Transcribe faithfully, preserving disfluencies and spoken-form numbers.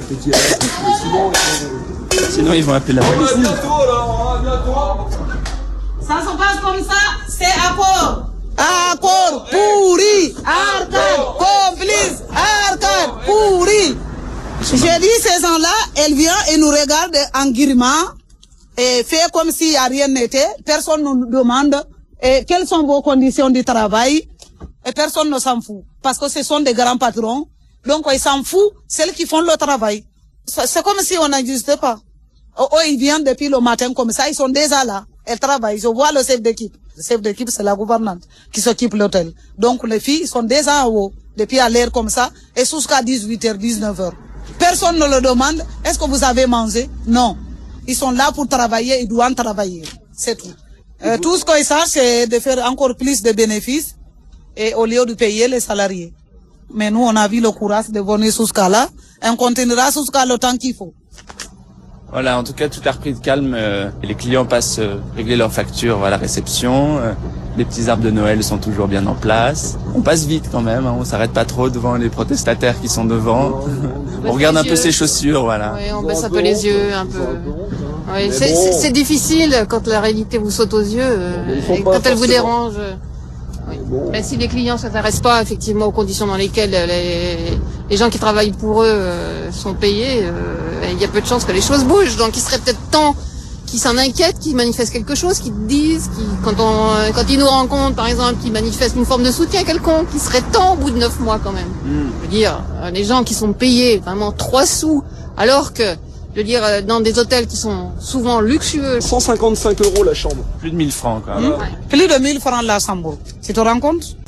Sinon, ils vont appeler la police. Ça se passe comme ça, c'est accord. Accord pourri, arcade, complice, arcade, pourri. J'ai dit ces gens-là, elles viennent et nous regardent en guillemant et fait comme s'il n'y a rien n'était. Personne ne nous demande et quelles sont vos conditions de travail et personne ne s'en fout. Parce que ce sont des grands patrons, donc ils s'en foutent, celles qui font le travail. C'est comme si on n'existait pas. Oh, oh, ils viennent depuis le matin comme ça, ils sont déjà là. Elles travaillent. Je vois le chef d'équipe. Le chef d'équipe, c'est la gouvernante qui s'occupe de l'hôtel. Donc les filles sont déjà en haut, depuis à l'air comme ça, et jusqu'à dix-huit heures, dix-neuf heures. Personne ne le demande, est-ce que vous avez mangé? Non. Ils sont là pour travailler, ils doivent travailler. C'est tout. Euh, tout ce qu'ils savent, c'est de faire encore plus de bénéfices, et au lieu de payer les salariés. Mais nous, on a vu le courage de venir jusqu'à là, et on continuera jusqu'à le temps qu'il faut. Voilà, en tout cas, tout a repris de calme. Euh, et les clients passent euh, régler leurs factures à la réception. Euh, les petits arbres de Noël sont toujours bien en place. On passe vite quand même, hein, on s'arrête pas trop devant les protestataires qui sont devant. On, on regarde un peu ses chaussures, voilà. Oui, on baisse un peu les yeux, un peu. Oui, c'est bon. Difficile quand la réalité vous saute aux yeux euh, et quand elle vous dérange. Oui. Mais si les clients ne s'intéressent pas effectivement aux conditions dans lesquelles les, les gens qui travaillent pour eux euh, sont payés, euh, il y a peu de chances que les choses bougent. Donc il serait peut-être temps qu'ils s'en inquiètent, qu'ils manifestent quelque chose, qu'ils disent, qu'ils, quand, on, quand ils nous rencontrent par exemple, qu'ils manifestent une forme de soutien quelconque, il serait temps au bout de neuf mois quand même. Mm. Je veux dire, les gens qui sont payés vraiment trois sous, alors que, je veux dire, dans des hôtels qui sont souvent luxueux. cent cinquante-cinq euros la chambre. Plus de mille francs quand même. Mmh. Ouais. Plus de mille francs la chambre. Tu te rends compte?